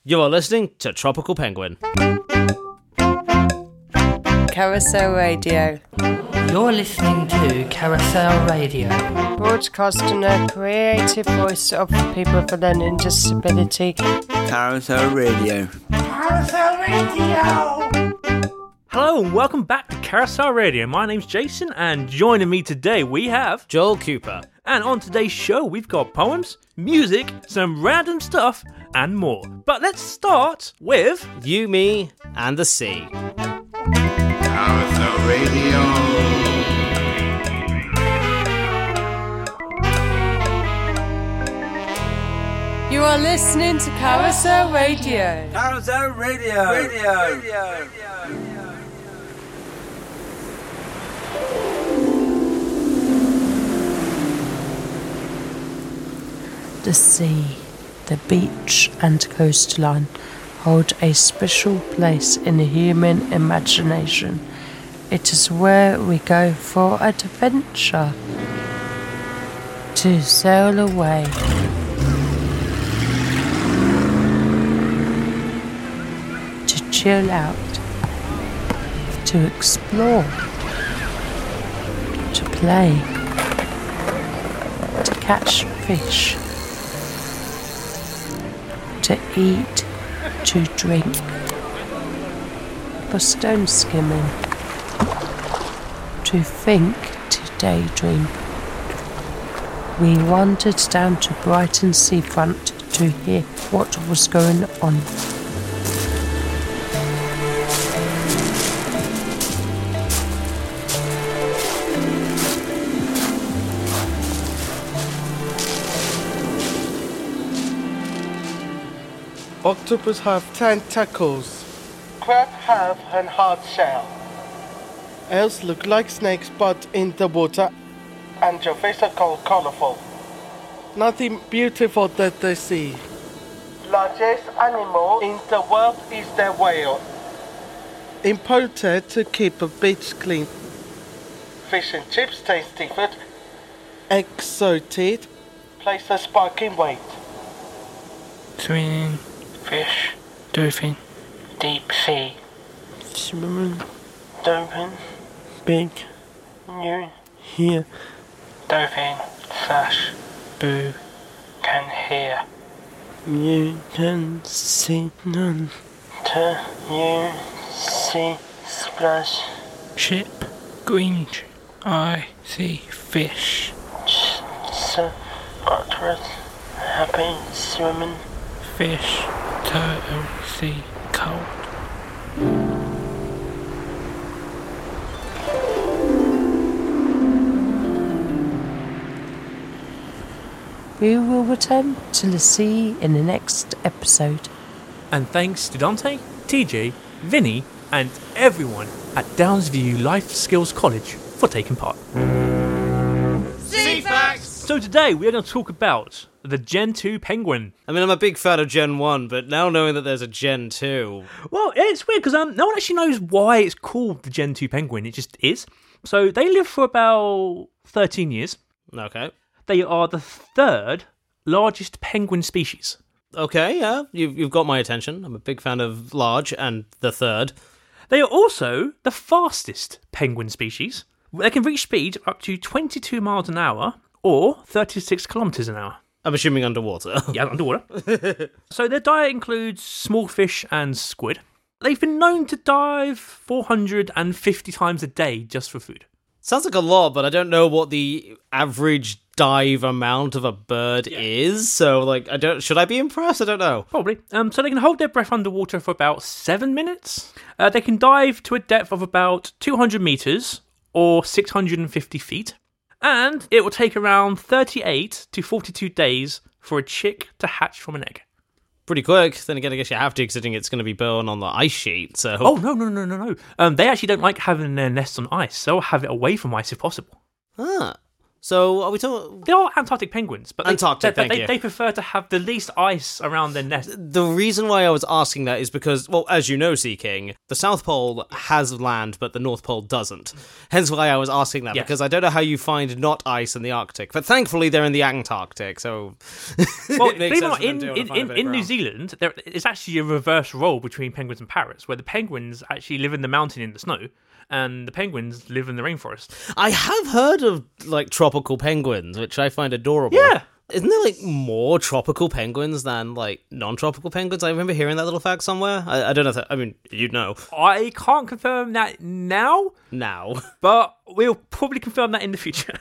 You are listening to Tropical Penguin. Carousel Radio. You're listening to Carousel Radio. Broadcasting a creative voice of people with a learning disability. Carousel Radio. Carousel Radio! Hello and welcome back to Carousel Radio. My name's Jason and joining me today we have Joel Cooper. And on today's show we've got poems, music, some random stuff and more. But let's start with You, Me, and the Sea. Carousel Radio. You are listening to Carousel Radio. Carousel Radio. The sea, the beach and coastline hold a special place in the human imagination. It is where we go for adventure, to sail away, to chill out, to explore, to play, to catch fish, to eat, to drink, for stone skimming, to think, to daydream. We wandered down to Brighton seafront to hear what was going on. Octopus have tentacles. Crab have a hard shell, Ales look like snakes but in the water. and your face are colorful. Nothing beautiful that they see. Largest animal in the world is the whale. Imported to keep a beach clean. Fish and chips tasty food. Exoted. Place a sparking weight. Swimming, fish, dolphin, deep sea, Swimming Dolphin, big you, here. dolphin, slash, boo, can hear. You can see none. to you, see, splash, Ship, green, I see fish. so, octopus, happy swimming, Fish, turtle, sea, cold. We will return to the sea in the next episode. and thanks to Dante, TJ, Vinny and everyone at Downsview Life Skills College for taking part. So today we are going to talk about the Gen 2 Penguin. I mean, I'm a big fan of Gen 1, but now knowing that there's a Gen 2... Well, it's weird because no one actually knows why it's called the Gen 2 Penguin. It just is. So they live for about 13 years. Okay. They are the third largest penguin species. Okay, yeah, you've got my attention. I'm a big fan of large and the third. They are also the fastest penguin species. They can reach speed up to 22 miles an hour or 36 kilometers an hour. I'm assuming underwater. Yeah, underwater. So their diet includes small fish and squid. They've been known to dive 450 times a day just for food. Sounds like a lot, but I don't know what the average dive amount of a bird is. So, should I be impressed? I don't know. Probably. So they can hold their breath underwater for about 7 minutes. They can dive to a depth of about 200 meters or 650 feet. And it will take around 38 to 42 days for a chick to hatch from an egg. Pretty quick. Then again, I guess you have to, considering it's going to be born on the ice sheet. So. Oh, no. They actually don't like having their nests on ice. They'll have it away from ice if possible. Ah. So, are we talking... They are Antarctic penguins, but Antarctic, thank you. they prefer to have the least ice around their nest. The reason why I was asking that is because, well, as you know, Sea King, the South Pole has land, but the North Pole doesn't. Hence why I was asking that, because I don't know how you find not ice in the Arctic. But thankfully, they're in the Antarctic, so... Well, believe it or not, in New Zealand, there is actually a reverse role between penguins and parrots, where the penguins actually live in the mountain in the snow, and the penguins live in the rainforest. I have heard of, like, tropical penguins, which I find adorable. Yeah. Isn't there, like, more tropical penguins than, like, non-tropical penguins? I remember hearing that little fact somewhere. I don't know if that, I mean, you'd know. I can't confirm that now, but we'll probably confirm that in the future.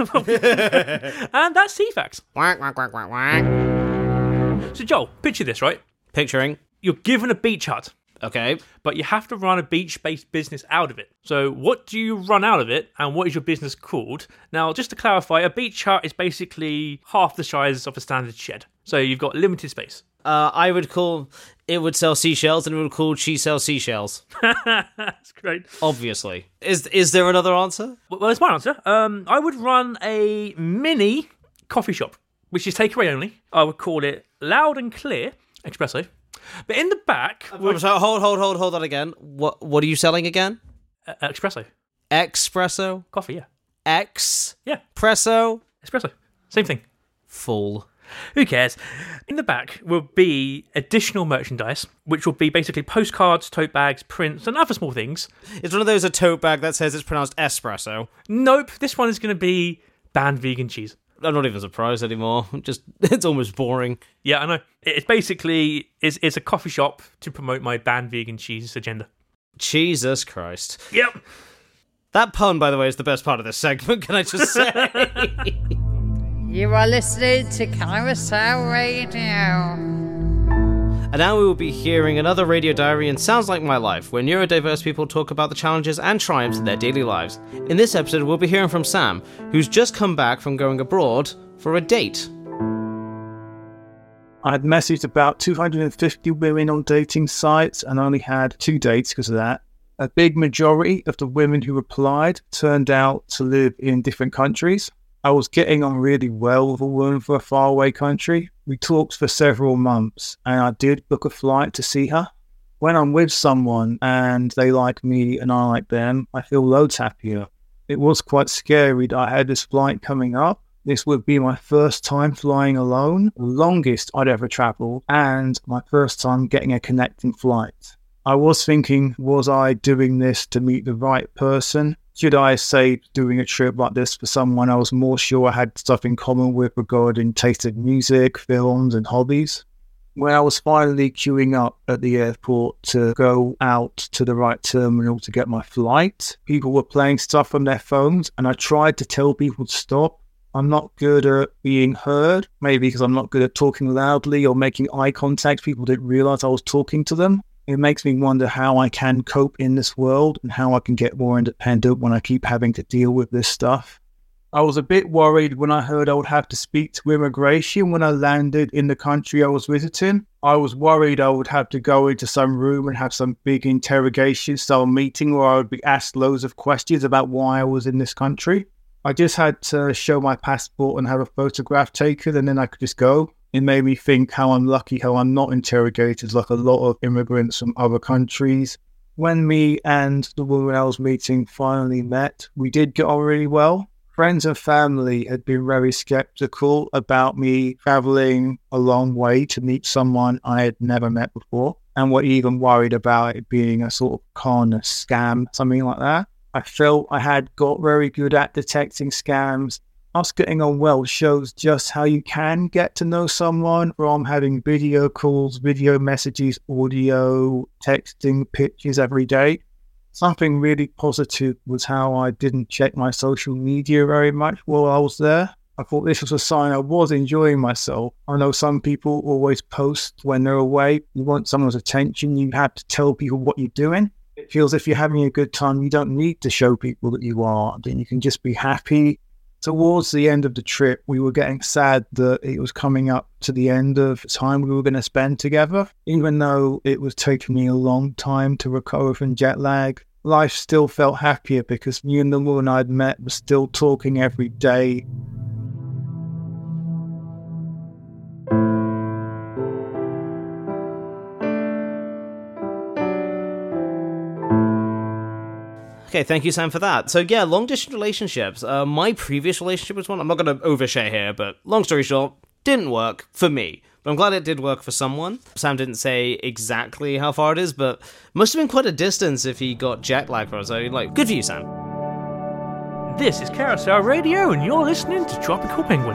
And that's sea facts. Quack, quack, quack, quack, quack. So, Joel, picture this, right? Picturing. You're given a beach hut. Okay. But you have to run a beach-based business out of it. So what do you run out of it, and what is your business called? Now, just to clarify, a beach hut is basically half the size of a standard shed. So you've got limited space. I would call... It would sell seashells, and it would call She Sells Seashells. That's great. Obviously. Is there another answer? Well, that's my answer. I would run a mini coffee shop, which is takeaway only. I would call it Loud and Clear Espresso. But in the back... I'm sorry, hold on again. What are you selling again? Espresso. Espresso? Coffee, yeah. Yeah. Presso? Espresso. Same thing. Fool. Who cares? In the back will be additional merchandise, which will be basically postcards, tote bags, prints, and other small things. It's one of those, a tote bag that says it's pronounced espresso. Nope, this one is going to be banned vegan cheese. I'm not even surprised anymore. It's almost boring. Yeah, I know. It's basically it's a coffee shop to promote my banned vegan cheese agenda. Jesus Christ. Yep. That pun, by the way, is the best part of this segment, can I just say? You are listening to Carousel Radio. And now we will be hearing another radio diary in Sounds Like My Life, where neurodiverse people talk about the challenges and triumphs in their daily lives. In this episode, we'll be hearing from Sam, who's just come back from going abroad for a date. I had messaged about 250 women on dating sites and only had 2 dates because of that. A big majority of the women who replied turned out to live in different countries. I was getting on really well with a woman for a faraway country. We talked for several months and I did book a flight to see her. When I'm with someone and they like me and I like them, I feel loads happier. It was quite scary that I had this flight coming up. This would be my first time flying alone, the longest I'd ever travelled, and my first time getting a connecting flight. I was thinking, was I doing this to meet the right person? Should I say doing a trip like this for someone I was more sure I had stuff in common with regarding taste of music, films and hobbies? When I was finally queuing up at the airport to go out to the right terminal to get my flight, people were playing stuff on their phones and I tried to tell people to stop. I'm not good at being heard, maybe because I'm not good at talking loudly or making eye contact. People didn't realise I was talking to them. It makes me wonder how I can cope in this world and how I can get more independent when I keep having to deal with this stuff. I was a bit worried when I heard I would have to speak to immigration when I landed in the country I was visiting. I was worried I would have to go into some room and have some big interrogation style meeting where I would be asked loads of questions about why I was in this country. I just had to show my passport and have a photograph taken and then I could just go. It made me think how I'm lucky how I'm not interrogated like a lot of immigrants from other countries. When me and the woman I was meeting finally met, we did get on really well. Friends and family had been very skeptical about me travelling a long way to meet someone I had never met before, and were even worried about it being a sort of con, a scam, something like that. I felt I had got very good at detecting scams. Us getting on well shows just how you can get to know someone from having video calls, video messages, audio, texting, pictures every day. Something really positive was how I didn't check my social media very much while I was there. I thought this was a sign I was enjoying myself. I know some people always post when they're away. You want someone's attention, you have to tell people what you're doing. It feels if you're having a good time, you don't need to show people that you are. Then you can just be happy. Towards the end of the trip, we were getting sad that it was coming up to the end of time we were going to spend together. Even though it was taking me a long time to recover from jet lag, life still felt happier because me and the woman I'd met were still talking every day. Okay, thank you, Sam, for that. So yeah, long-distance relationships. My previous relationship was one. I'm not going to overshare here, but long story short, didn't work for me. But I'm glad it did work for someone. Sam didn't say exactly how far it is, but must have been quite a distance if he got jet lag from it. So, like, good for you, Sam. This is Carousel Radio, and you're listening to Tropical Penguin.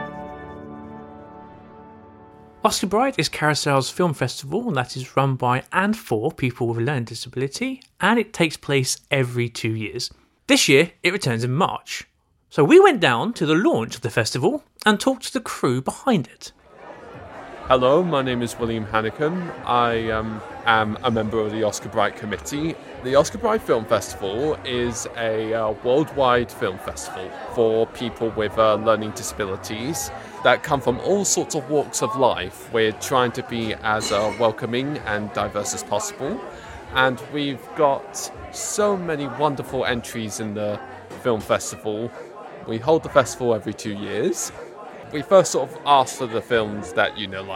Oscar Bright is Carousel's film festival that is run by and for people with a learning disability, and it takes place every 2 years. This year, it returns in March. So we went down to the launch of the festival and talked to the crew behind it. Hello, my name is William Hannigan. I am a member of the Oscar Bright Committee. The Oscar Bright Film Festival is a worldwide film festival for people with learning disabilities that come from all sorts of walks of life. We're trying to be as welcoming and diverse as possible. And we've got so many wonderful entries in the film festival. We hold the festival every 2 years. We first sort of ask for the films that,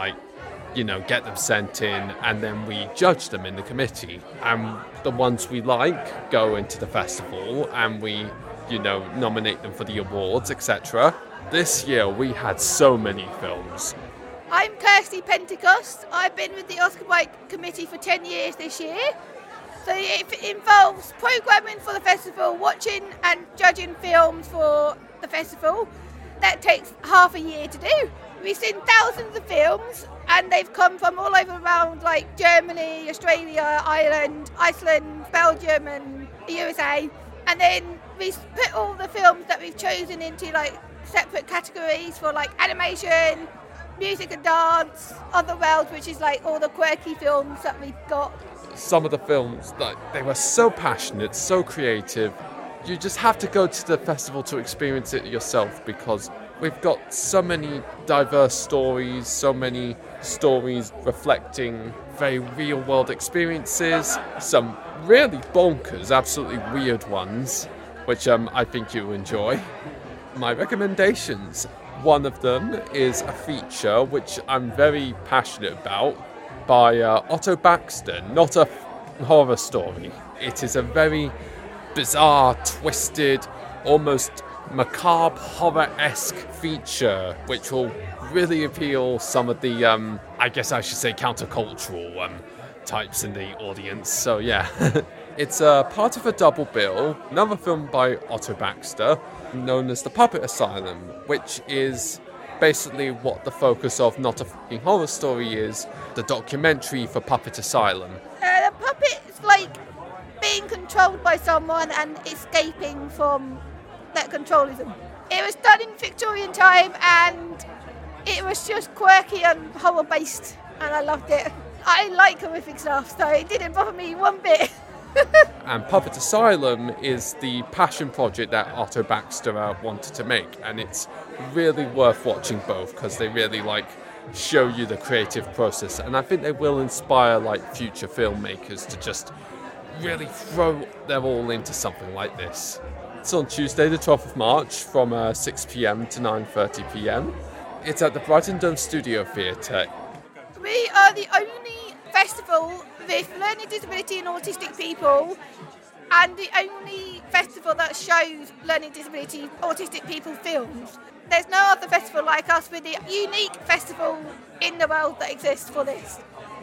get them sent in, and then we judge them in the committee. And the ones we like go into the festival, and we, nominate them for the awards, etc. This year we had so many films. I'm Kirsty Pentecost. I've been with the Oscar Bright Committee for 10 years this year. So it involves programming for the festival, watching and judging films for the festival. That takes half a year to do. We've seen thousands of films, and they've come from all over around, like Germany, Australia, Ireland, Iceland, Belgium and the USA. And then we put all the films that we've chosen into like separate categories for like animation, music and dance, other worlds, which is like all the quirky films that we've got. Some of the films, they were so passionate, so creative. You just have to go to the festival to experience it yourself, because we've got so many diverse stories, so many stories reflecting very real-world experiences, some really bonkers, absolutely weird ones, which I think you'll enjoy. My recommendations, one of them is a feature which I'm very passionate about, by Otto Baxter, Not a Horror Story. It is a very bizarre, twisted, almost macabre, horror-esque feature which will really appeal some of the, I guess I should say, countercultural types in the audience. So yeah, it's part of a double bill, another film by Otto Baxter, known as The Puppet Asylum, which is basically what the focus of Not a Fucking Horror Story is, the documentary for Puppet Asylum. The puppet's like being controlled by someone and escaping from that controlism. It was done in Victorian time, and it was just quirky and horror based, and I loved it. I like horrific stuff, so it didn't bother me one bit. And Puppet Asylum is the passion project that Otto Baxter wanted to make, and it's really worth watching both, because they really show you the creative process, and I think they will inspire future filmmakers to just really throw their all into something like this. It's on Tuesday the 12th of March from 6 p.m. to 9:30 p.m. It's at the Brighton Dome Studio Theatre. We are the only festival with learning disability and autistic people, and the only festival that shows learning disability autistic people films. There's no other festival like us. We're the unique festival in the world that exists for this.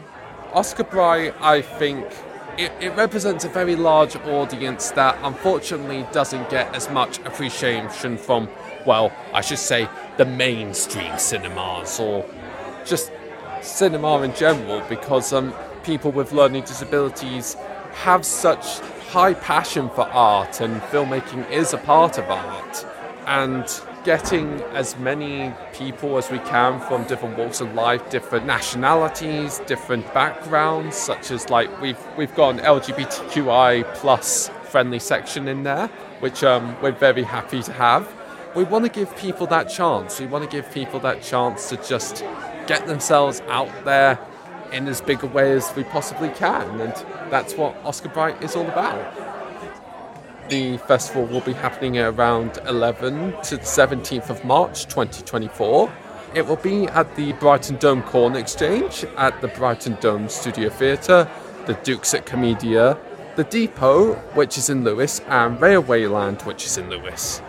Oscar Bright, I think, it represents a very large audience that unfortunately doesn't get as much appreciation from, well, I should say, the mainstream cinemas, or just cinema in general, because people with learning disabilities have such high passion for art, and filmmaking is a part of art. And getting as many people as we can from different walks of life, different nationalities, different backgrounds, such as we've got an LGBTQI plus friendly section in there, which we're very happy to have. We want to give people that chance. We want to give people that chance to just get themselves out there in as big a way as we possibly can, and that's what Oscar Bright is all about. The festival will be happening around 11 to the 17th of March 2024. It will be at the Brighton Dome Corn Exchange, at the Brighton Dome Studio Theatre, the Dukes at Comedia, the Depot, which is in Lewes, and Railwayland, which is in Lewes.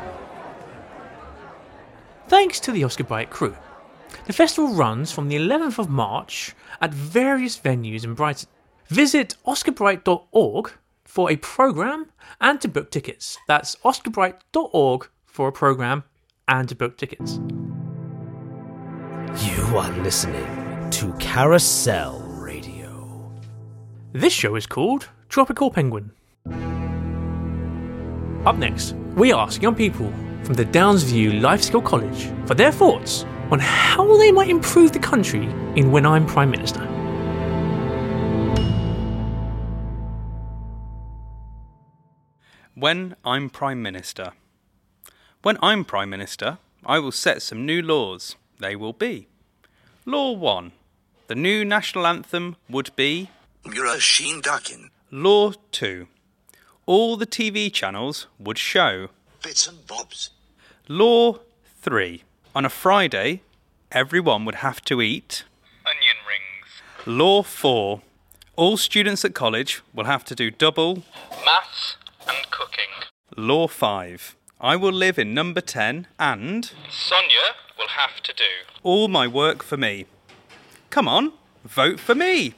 Thanks to the Oscar Bright crew. The festival runs from the 11th of March at various venues in Brighton. Visit oscarbright.org for a programme and to book tickets. That's oscarbright.org for a programme and to book tickets. You are listening to Carousel Radio. This show is called Tropical Penguin. Up next, we ask young people from the Downsview Life Skill College for their thoughts on how they might improve the country in When I'm Prime Minister. When I'm Prime Minister. When I'm Prime Minister, I will set some new laws. They will be: Law 1. The new national anthem would be Murasheen Dakin. Law 2. All the TV channels would show Bits and bobs. Law 3. On a Friday, everyone would have to eat Onion rings. Law 4. All students at college will have to do double Maths and cooking. Law 5. I will live in number 10 and Sonia will have to do all my work for me. Come on, vote for me.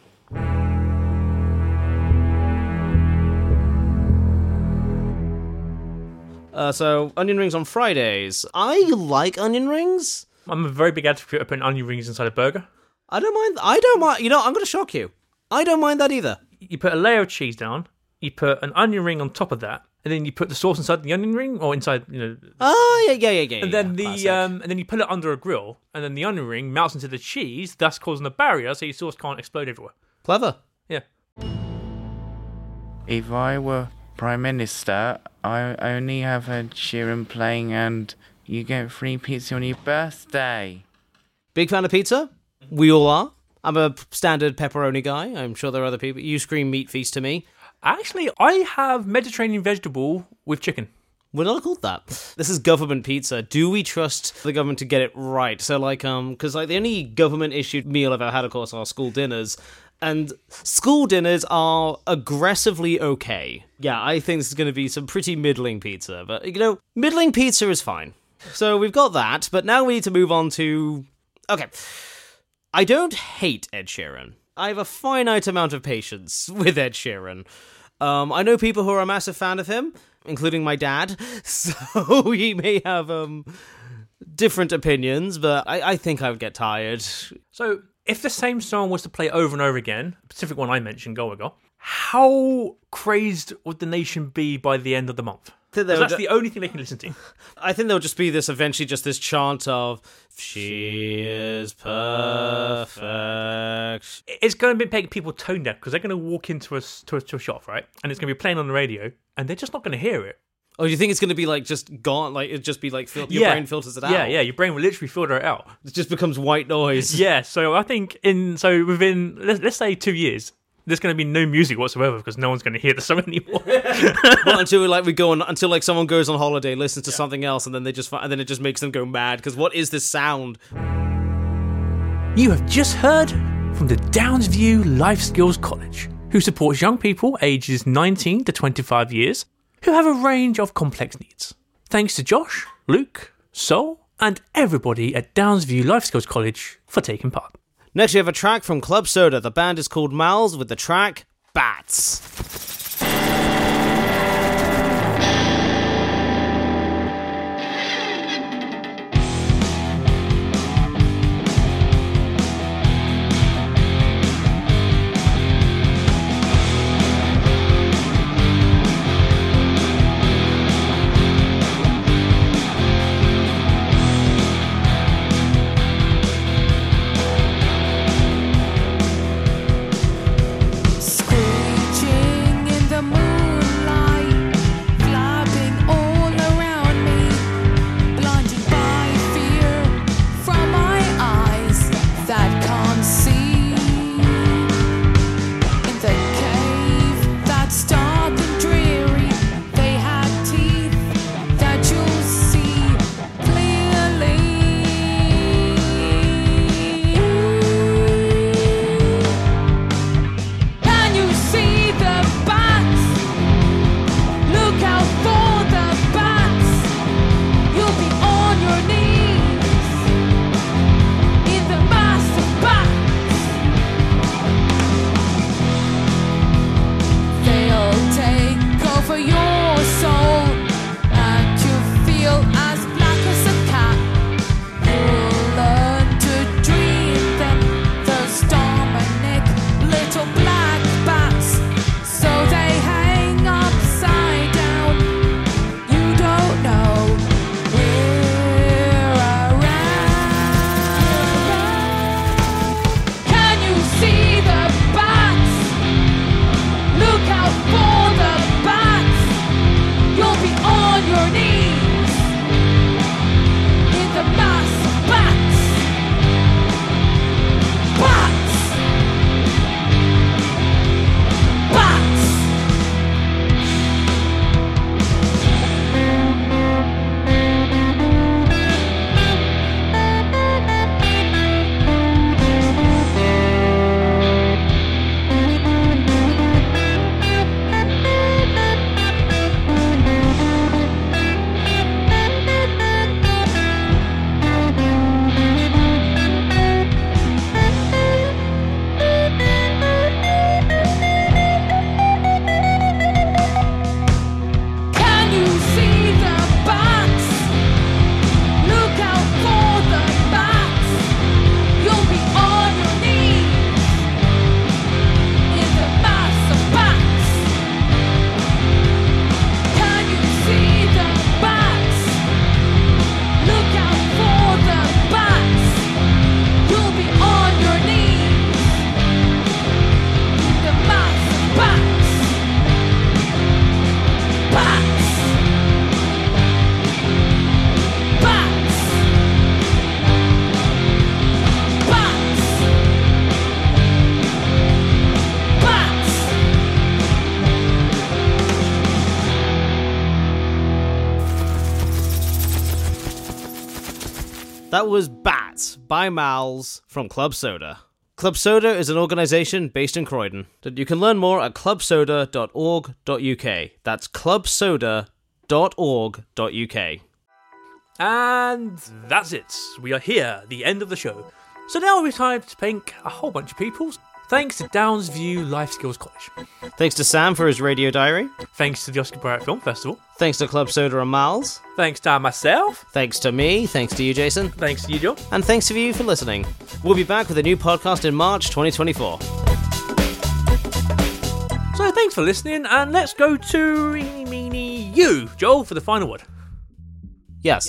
So, onion rings on Fridays. I like onion rings. I'm a very big advocate of putting onion rings inside a burger. I don't mind. You know, I'm going to shock you. I don't mind that either. You put a layer of cheese down, you put an onion ring on top of that, and then you put the sauce inside the onion ring, or inside, you know. Oh, yeah. And then and then you put it under a grill, and then the onion ring melts into the cheese, thus causing a barrier so your sauce can't explode everywhere. Clever. Yeah. If I were Prime Minister, I only have Ed Sheeran playing and you get free pizza on your birthday. Big fan of pizza? We all are. I'm a standard pepperoni guy. I'm sure there are other people. You scream meat feast to me. Actually, I have Mediterranean vegetable with chicken. We're not called that. This is government pizza. Do we trust the government to get it right? So, because the only government-issued meal I've ever had, of course, are school dinners. And school dinners are aggressively okay. Yeah, I think this is going to be some pretty middling pizza. But, middling pizza is fine. So we've got that, but now we need to move on to... Okay. I don't hate Ed Sheeran. I have a finite amount of patience with Ed Sheeran. I know people who are a massive fan of him, including my dad, so he may have different opinions, but I think I would get tired. So... if the same song was to play over and over again, the specific one I mentioned, Go Go, how crazed would the nation be by the end of the month? Because that's the only thing they can listen to. I think there'll just be this chant of, she is perfect. It's going to be making people tone deaf, because they're going to walk into a shop, right? And it's going to be playing on the radio, and they're just not going to hear it. Oh, you think it's going to be just gone? It'd just be your brain filters it out? Yeah, your brain will literally filter it out. It just becomes white noise. Yeah, so I think within, let's say 2 years, there's going to be no music whatsoever because no one's going to hear the song anymore. Well, until someone goes on holiday, listens to something else, and then it just makes them go mad because what is this sound? You have just heard from the Downsview Life Skills College, who supports young people ages 19 to 25 years who have a range of complex needs. Thanks to Josh, Luke, Sol, and everybody at Downsview Life Skills College for taking part. Next we have a track from Club Soda. The band is called Mals with the track Bats. Screeching That was Bats by Mals from Club Soda. Club Soda is an organisation based in Croydon. You can learn more at clubsoda.org.uk. That's clubsoda.org.uk. And that's it. We are here, the end of the show. So now it's time to thank a whole bunch of people. Thanks to Downsview Life Skills College. Thanks to Sam for his radio diary. Thanks to the Oscar Bright Film Festival. Thanks to Club Soda and Mals. Thanks to myself. Thanks to me. Thanks to you, Jason. Thanks to you, Joe. And thanks to you for listening. We'll be back with a new podcast in March 2024. So thanks for listening, and let's go to you, Joel, for the final word. Yes.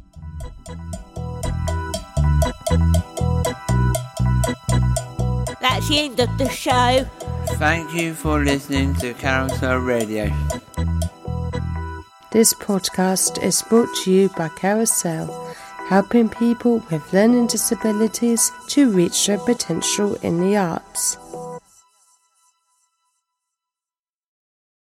That's the end of the show. Thank you for listening to Carousel Radio. This podcast is brought to you by Carousel, helping people with learning disabilities to reach their potential in the arts.